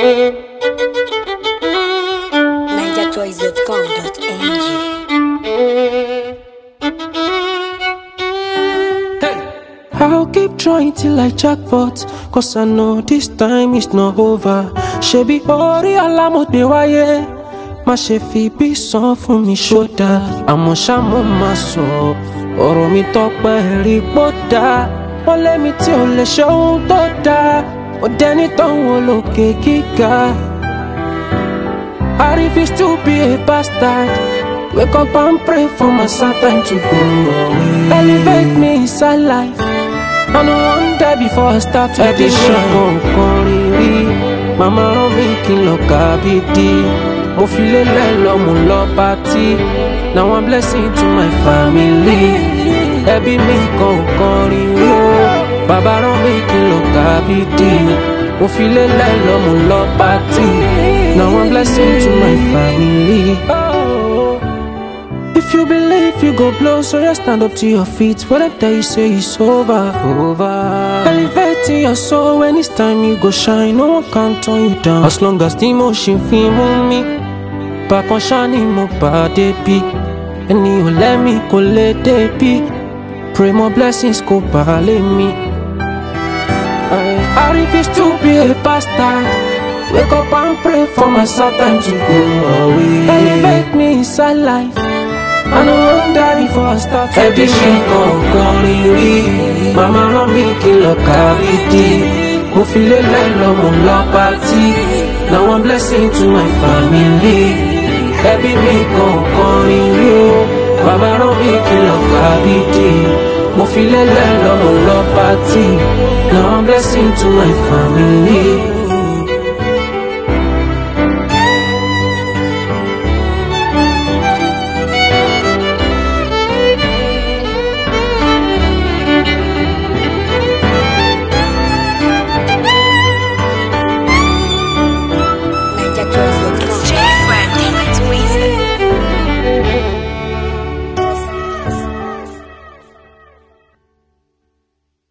I'll keep trying till I jackpot, cause I know this time is not over. Shebi ori alamode waye, má ṣe fi bí san fún mi ṣódà. Àmọ́ ṣá mo máa sọ, ọ̀rọ̀ mi tọ́pẹ́ rí pọ́dà. Wọ́n lé mi tí ò lè ṣe ohun tó dáa, ó dẹni tó ń wo lókè gíga. I refuse to be a bastard. Wake up and pray for my sad time to go away. Elevate me inside life, I no want die before I start to be sure. Mama rán mi kí n lọ kábídí. Mo fi lélẹ̀ lọ mo lọ pátí. Now I'm blessing to my family. Ẹbí mi kan ò kọrin rí o. Bàbá rán mi kí n lọ kábídí. Mo fi lélẹ̀ lọ mo lọ pátí. Now I'm blessing to my family. If you believe you go blow, so you stand up to your feet. What if they say it's over, over? Elevating your soul when it's time you go shine. No one can turn you down. As long as the emotion feel me, back on shining mo body be. And you let me go let it be. Pray more blessings go ballet me. I refuse to be a bastard. Wake up and pray for my sad time to go away. Elevate me inside life, I no want die before I start to be sure. Mama rán mi kí n lọ kábídí. Mo fi lélẹ̀ lọ mo lọ pátí. Now I'm blessing to my family. Ẹbí mi kan ò kọrin rí o. Bàbá rán mi kí n lọ kábídí. Mo fi lélẹ̀ lọ mo lọ pátí. Now I'm blessing to my family.